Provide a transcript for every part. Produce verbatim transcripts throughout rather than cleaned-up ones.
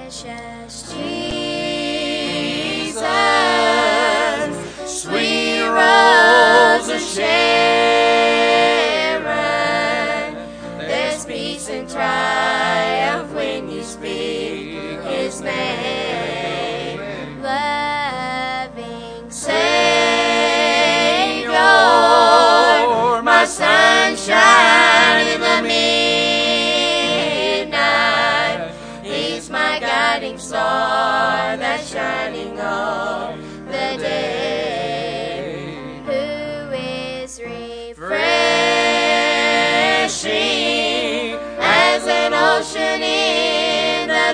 Precious Jesus, sweet rose of Sharon, there's peace and triumph when you speak his name. Loving Savior, my sunshine in the midnight, he's my guiding star that's shining all the day, who is refreshing as an ocean in the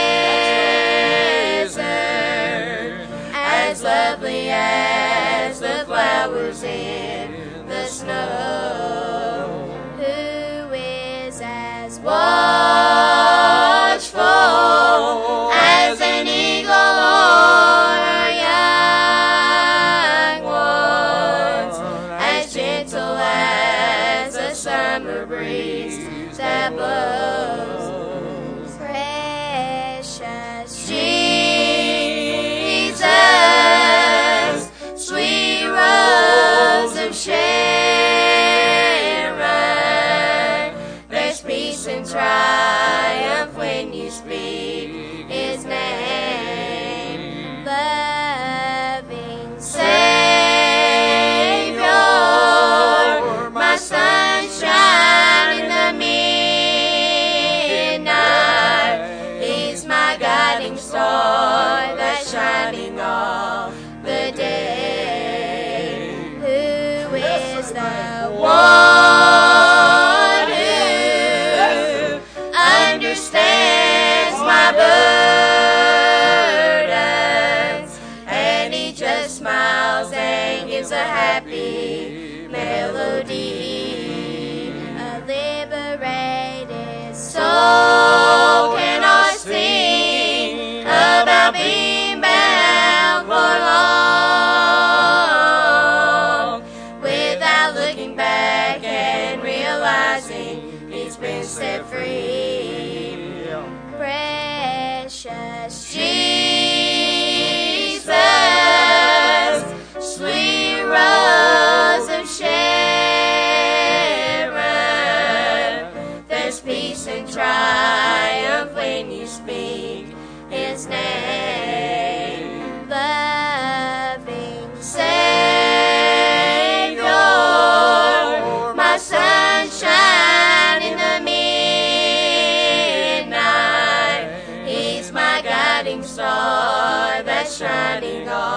desert, as lovely as the flowers in the snow, who is as watchful as an eagle o'er young ones, as gentle as a summer breeze that blows. Precious Jesus, sweet rose of Sharon, there's peace and triumph when you speak his name. Loving Savior, my sunshine in the midnight, he's my guiding star that's shining all the day, who is the one who understands my burdens, and he just smiles and gives a happy melody. A liberated soul cannot sing about being bound for long without looking back and realizing he's been set free. Precious Jesus, sweet rose of Sharon, there's peace and triumph when you speak his name. Loving Savior, my sunshine in the midnight, he's my guiding star that's shining on